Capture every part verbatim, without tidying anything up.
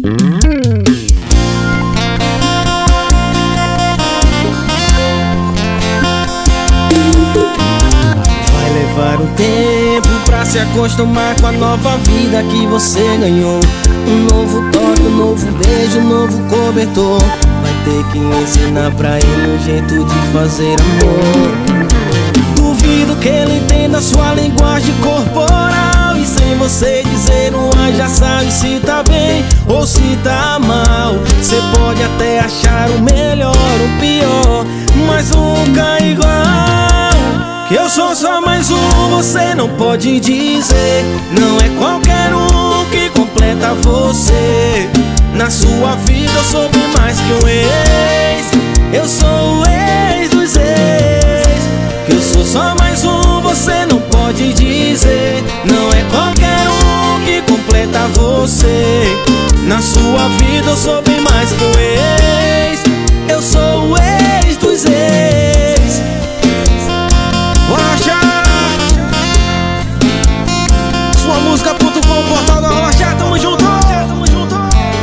Vai levar um tempo pra se acostumar com a nova vida que você ganhou. Um novo toque, um novo beijo, um novo cobertor. Vai ter que ensinar pra ele um jeito de fazer amor. Duvido que ele entenda sua linguagem corporal, e sem você dizer um ai já sabe se tá bem ou se tá mal. Cê pode até achar o melhor, o pior, mas nunca igual. Que eu sou só mais um, você não pode dizer. Não é qualquer um que completa você. Na sua vida eu sou bem mais que um ex. Eu sou o ex dos ex. Que eu sou só mais um, você não pode dizer. Não é qualquer um que completa você. Na sua vida eu sou bem mais que um ex. Eu sou o ex dos ex. Rocha, sua música ponto com, portal da Rocha, tamo junto, tamo junto.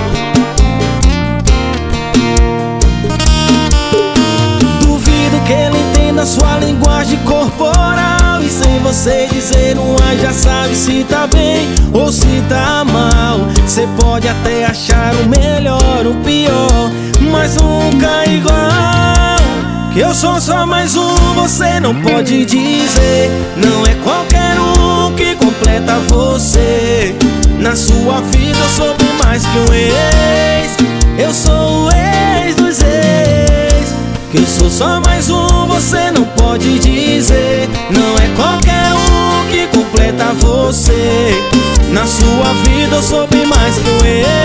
Duvido que ele entenda sua linguagem corporal, e sem você dizer um ai já sabe se tá bem ou se tá mal. Cê pode até achar o melhor, o pior, mas nunca igual. Que eu sou só mais um, você não pode dizer. Não é qualquer um que completa você. Na sua vida eu sou bem mais que um ex. Eu sou o ex dos ex. Que eu sou só mais um, você não pode dizer. Não é qualquer um que completa você. Na sua vida eu sou bem mais que um ex.